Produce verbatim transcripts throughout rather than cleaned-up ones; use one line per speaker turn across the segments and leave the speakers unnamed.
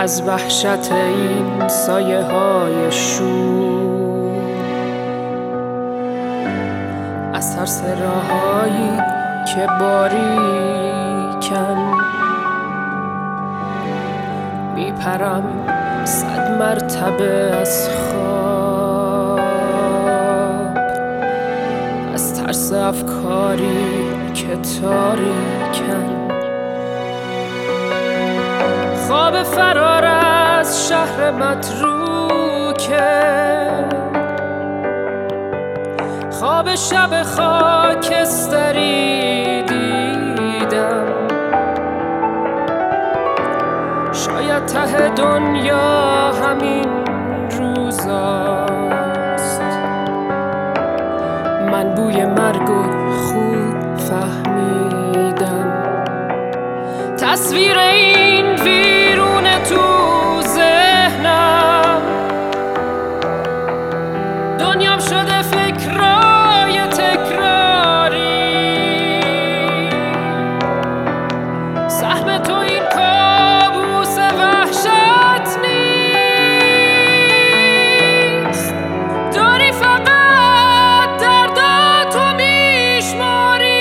از وحشت این سایه های شور، از ترس راهایی که باریکن، میپرم صد مرتبه از خواب، از ترس افکاری که تاریکن. خواب فرار از شهر متروکه، خواب شب خاکستری دیدم. شاید ته دنیا همین روزاست، من بوی مرگ و خوب فهمیدم. تصویر این ویرون تو ذهنم، دنیام شده فکرای تکراری. سهم تو این کابوس وحشت نیست، داری فقط درداتو میشماری.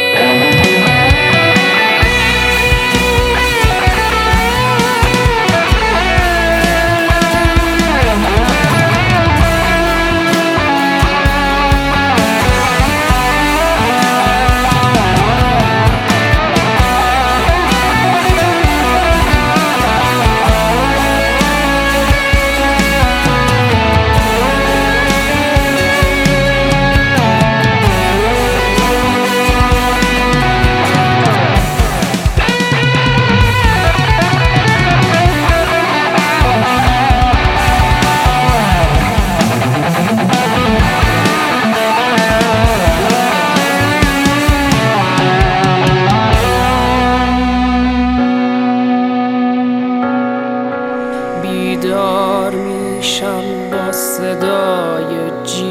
بیدار میشم با صدای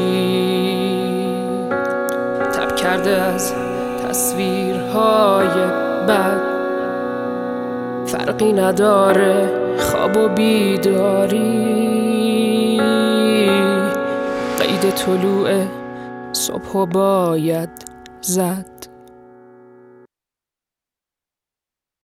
جیغ، تب کرده از تصویرهای بد. فرقی نداره خواب و بیداری، قید طلوع صبح باید زد.